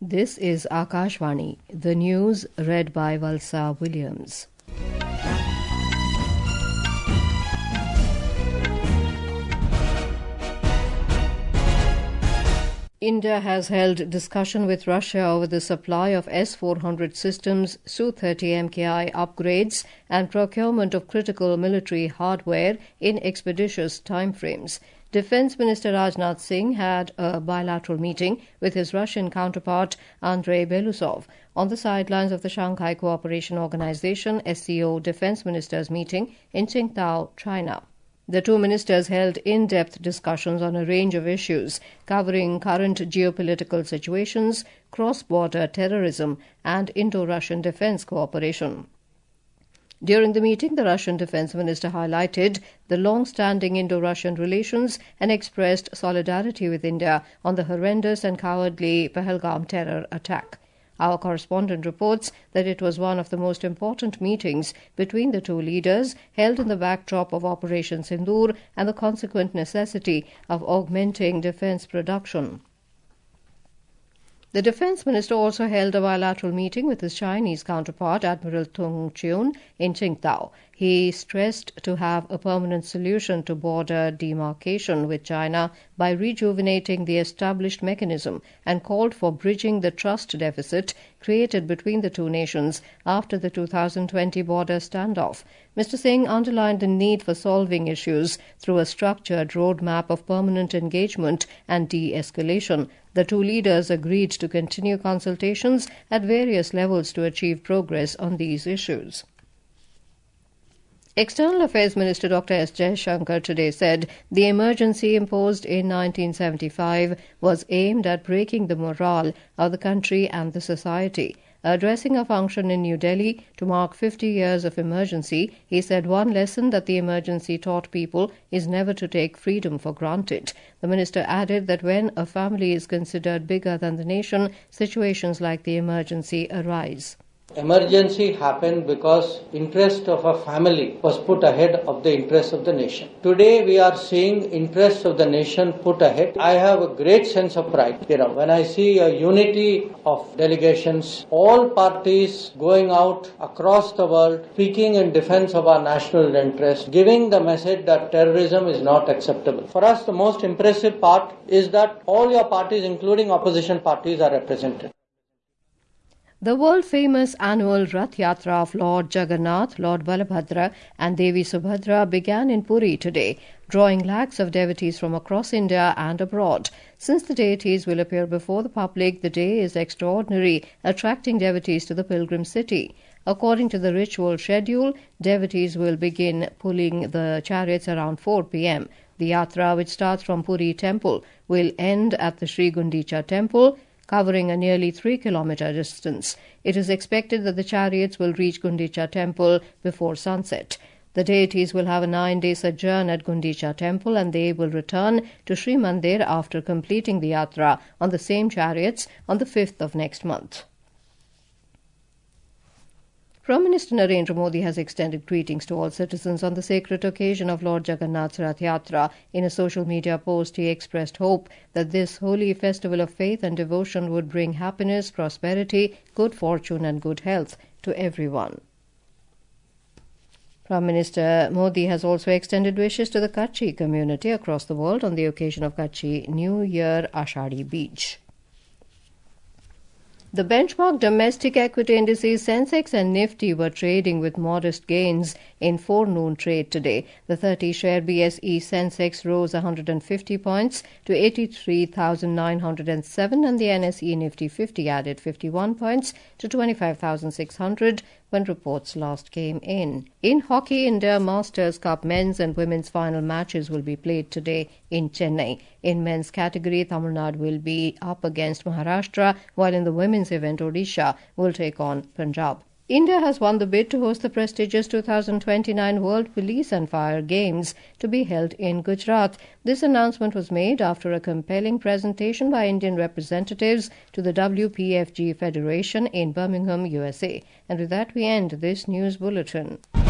This is Akashvani, the news read by Valsa Williams. India has held discussion with Russia over the supply of S-400 systems, Su-30 MKI upgrades and procurement of critical military hardware in expeditious timeframes. Defence Minister Rajnath Singh had a bilateral meeting with his Russian counterpart Andrei Belousov on the sidelines of the Shanghai Cooperation Organization SCO Defence Ministers meeting in Qingdao, China. The two ministers held in-depth discussions on a range of issues covering current geopolitical situations, cross-border terrorism and Indo-Russian defence cooperation. During the meeting, the Russian Defence Minister highlighted the long-standing Indo-Russian relations and expressed solidarity with India on the horrendous and cowardly Pahalgam terror attack. Our correspondent reports that it was one of the most important meetings between the two leaders, held in the backdrop of Operation Sindoor and the consequent necessity of augmenting defence production. The Defence Minister also held a bilateral meeting with his Chinese counterpart, Admiral Tung Chiun, in Qingdao. He stressed to have a permanent solution to border demarcation with China by rejuvenating the established mechanism and called for bridging the trust deficit created between the two nations after the 2020 border standoff. Mr. Singh underlined the need for solving issues through a structured roadmap of permanent engagement and de-escalation. The two leaders agreed to continue consultations at various levels to achieve progress on these issues. External Affairs Minister Dr. S. Jaishankar today said the emergency imposed in 1975 was aimed at breaking the morale of the country and the society. Addressing a function in New Delhi to mark 50 years of emergency, he said one lesson that the emergency taught people is never to take freedom for granted. The minister added that when a family is considered bigger than the nation, situations like the emergency arise. Emergency happened because interest of a family was put ahead of the interest of the nation. Today we are seeing interest of the nation put ahead. I have a great sense of pride. When I see a unity of delegations, all parties going out across the world, speaking in defense of our national interest, giving the message that terrorism is not acceptable. For us, the most impressive part is that all your parties, including opposition parties, are represented. The world-famous annual Rath Yatra of Lord Jagannath, Lord Balabhadra and Devi Subhadra began in Puri today, drawing lakhs of devotees from across India and abroad. Since the deities will appear before the public, the day is extraordinary, attracting devotees to the pilgrim city. According to the ritual schedule, devotees will begin pulling the chariots around 4 p.m. The yatra, which starts from Puri temple, will end at the Sri Gundicha temple, covering a nearly 3-kilometer distance. It is expected that the chariots will reach Gundicha temple before sunset. The deities will have a 9-day sojourn at Gundicha temple and they will return to Sri Mandir after completing the yatra on the same chariots on the 5th of next month. Prime Minister Narendra Modi has extended greetings to all citizens on the sacred occasion of Lord Jagannath's Rath Yatra. In a social media post, he expressed hope that this holy festival of faith and devotion would bring happiness, prosperity, good fortune and good health to everyone. Prime Minister Modi has also extended wishes to the Kutchi community across the world on the occasion of Kutchi New Year Ashadi Beach. The benchmark domestic equity indices Sensex and Nifty were trading with modest gains in forenoon trade today. The 30-share BSE Sensex rose 150 points to 83,907 and the NSE Nifty 50 added 51 points to 25,600 when reports last came in. In hockey, India Masters Cup men's and women's final matches will be played today in Chennai. In men's category, Tamil Nadu will be up against Maharashtra, while in the women's event, Odisha will take on Punjab. India has won the bid to host the prestigious 2029 World Police and Fire Games to be held in Gujarat. This announcement was made after a compelling presentation by Indian representatives to the WPFG Federation in Birmingham, USA. And with that, we end this news bulletin.